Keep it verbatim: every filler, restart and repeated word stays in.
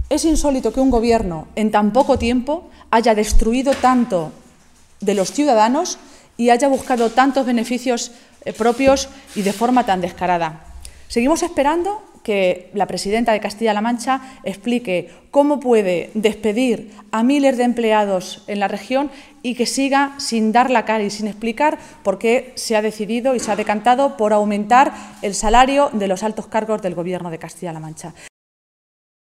Es insólito que un gobierno en tan poco tiempo haya destruido tanto de los ciudadanos y haya buscado tantos beneficios eh, propios y de forma tan descarada. Seguimos esperando que la presidenta de Castilla-La Mancha explique cómo puede despedir a miles de empleados en la región y que siga sin dar la cara y sin explicar por qué se ha decidido y se ha decantado por aumentar el salario de los altos cargos del Gobierno de Castilla-La Mancha.